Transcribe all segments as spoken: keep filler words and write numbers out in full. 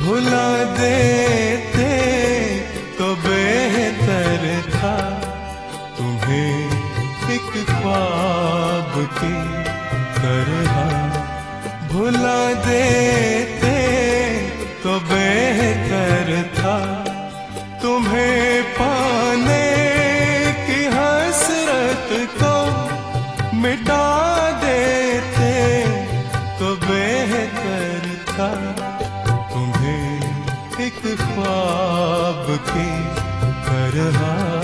भुला देते तो बेहतर था, तुम्हें एक ख्वाब की तरह भुला देते तो बेहतर था। तुम्हें पाने की हसरत को मिटा देते तो बेहतर था, तुम्हें एक ख्वाब की तरह।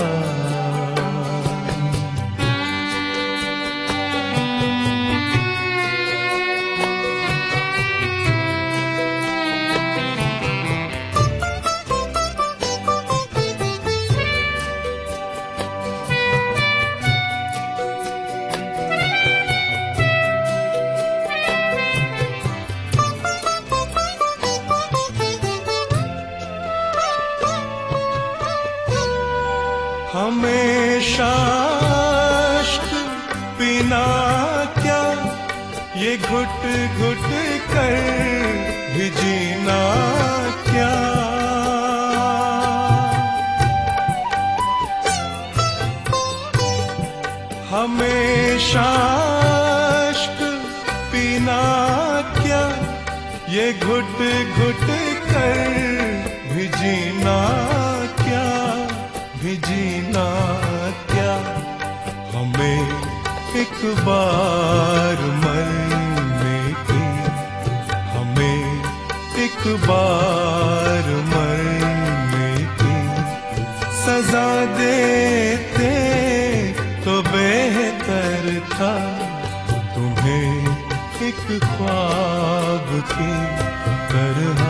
हमेशा इश्क पीना क्या, ये घुट घुट कर भी जीना क्या। हमेशा इश्क पीना क्या, ये घुट घुट कर भी जीना क्या, भी जीना क्या। हमें एक बार मरने की, हमें एक बार मरने की सजा देते तो बेहतर था, तुम्हें एक ख्वाब की तरह।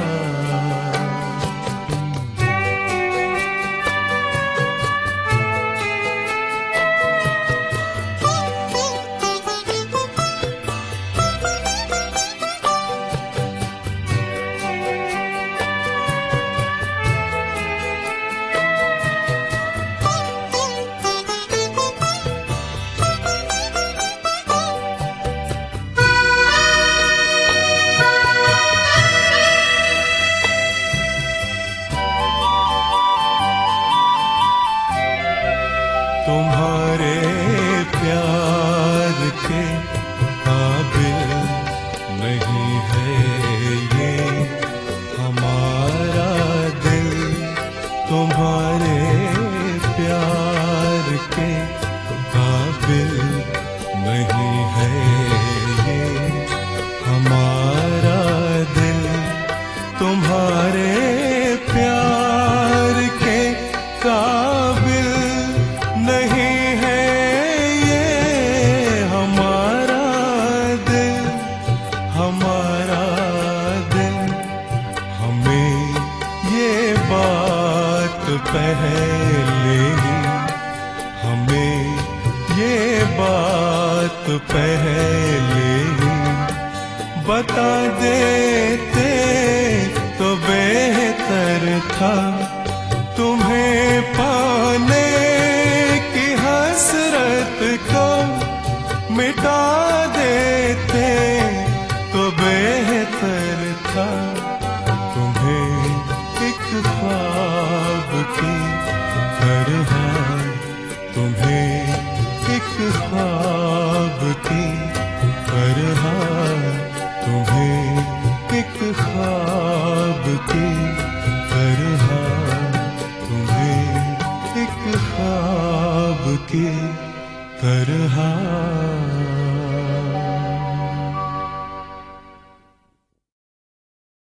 तुम्हारे प्यार के काबिल नहीं है ये हमारा दिल, तुम्हारे प्यार के काबिल नहीं है ये हमारा दिल। तुम्हारे प्यार के काबिल नहीं है ये हमारा दिल, हमारा दिल। हमें ये बात पहले ही, हमें ये बात पहले ही बता देते तो बेहतर था, तुम्हें पाने की हसरत को मिटा देते तो बेहतर था, तुम्हें एक ख्वाब की तरह, तुम्हें एक ख्वाब की तरह, तुम्हें एक ख्वाब की तरह, तुम्हें एक ख्वाब की तरह।